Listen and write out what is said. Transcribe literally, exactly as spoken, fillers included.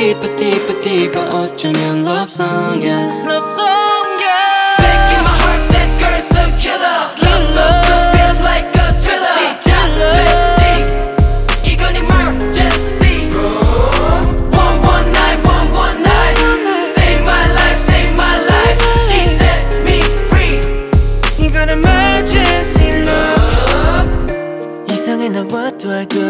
deeper, deeper, deeper 어쩌면 love song, yeah. Love song